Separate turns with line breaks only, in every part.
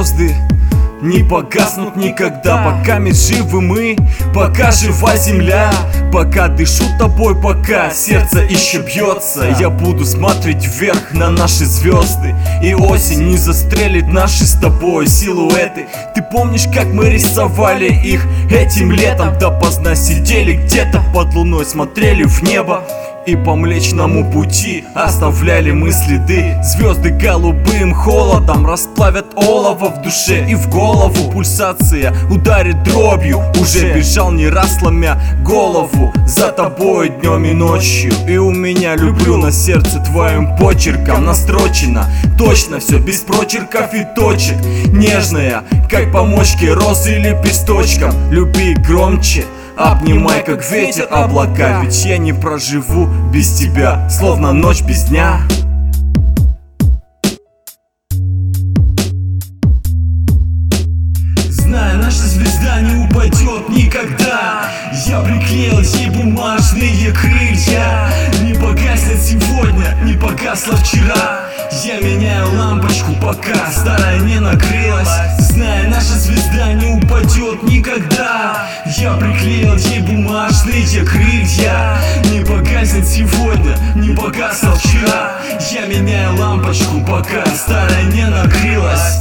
звезды не погаснут никогда, пока мы живы мы, пока жива земля, пока дышу тобой, пока сердце еще бьется. Я буду смотреть вверх на наши звезды, и осень не застрелит наши с тобой силуэты. Ты помнишь, как мы рисовали их этим летом? Допоздна сидели где-то под луной, смотрели в небо, и по Млечному пути оставляли мы следы. Звезды голубым холодом расплавят олово в душе и в голову. Пульсация ударит дробью, уже бежал не раз, сломя голову за тобой днем и ночью. И у меня люблю на сердце твоим почерком настрочено точно все, без прочерков и точек. Нежная, как помочки роз или лепесточком. Люби громче, обнимай, как ветер, облака. Ведь я не проживу без тебя, словно ночь без дня. Знаю, наша звезда не упадет никогда. Я приклеил ей бумажные крылья. Не погаснет сегодня, не погасла вчера. Я меняю лампочку, пока старая не накрылась. Знаю, наша звезда не упадет никогда. Я приклеил ей бумажные крылья. Не погаснет сегодня, не погасла вчера. Я меняю лампочку, пока старая не накрылась.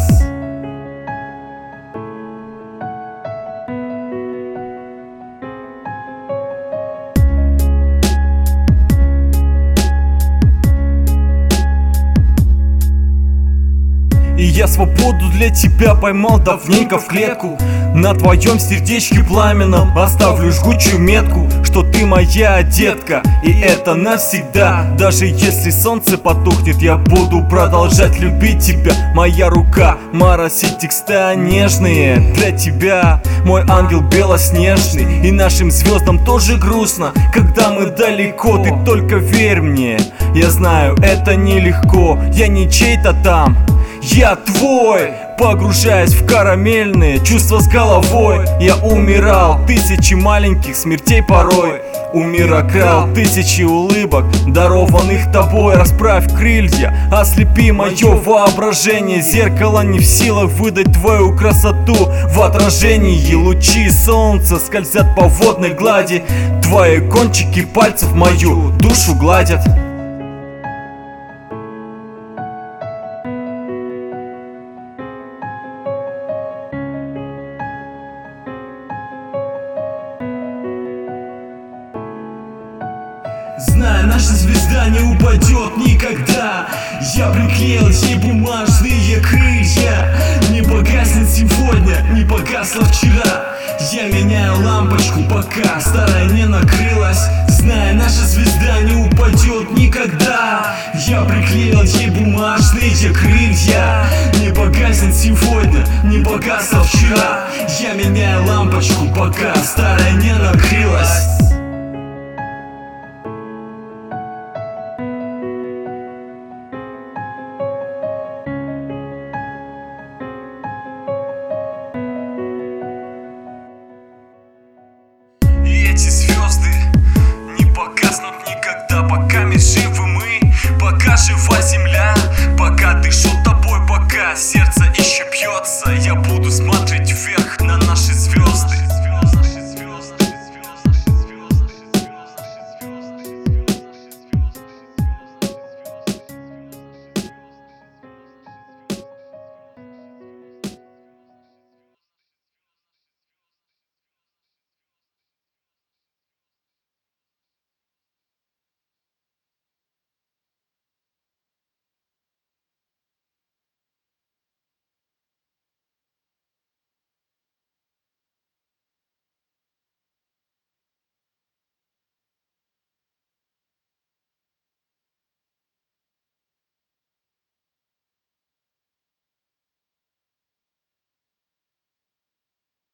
И я свободу для тебя поймал давненько в клетку. На твоем сердечке пламенном оставлю жгучую метку, что ты моя детка, и это навсегда. Даже если солнце потухнет, я буду продолжать любить тебя. Моя рука моросит текста нежные для тебя, мой ангел белоснежный. И нашим звездам тоже грустно, когда мы далеко. Ты только верь мне, я знаю, это нелегко. Я не чей-то там, я твой. Погружаясь в карамельные чувства с головой, я умирал тысячи маленьких смертей порой. У мира крал тысячи улыбок, дарованных тобой. Расправь крылья, ослепи мое воображение. Зеркало не в силах выдать твою красоту. В отражении лучи солнца скользят по водной глади. Твои кончики пальцев мою душу гладят. Знаю, наша звезда не упадет никогда. Я приклеил ей бумажные крылья. Не погаснет сегодня, не погасла вчера. Я меняю лампочку, пока старая не накрылась. Знаю, наша звезда не упадет никогда. Я приклеил ей бумажные крылья. Не погаснет сегодня, не погасла вчера. Я меняю лампочку, пока старая не накрылась. Эти звезды не погаснут никогда, пока мы живы мы, пока жива земля, пока дышу тобой, пока сердце еще бьется. Я буду смотреть вверх на наши звезды.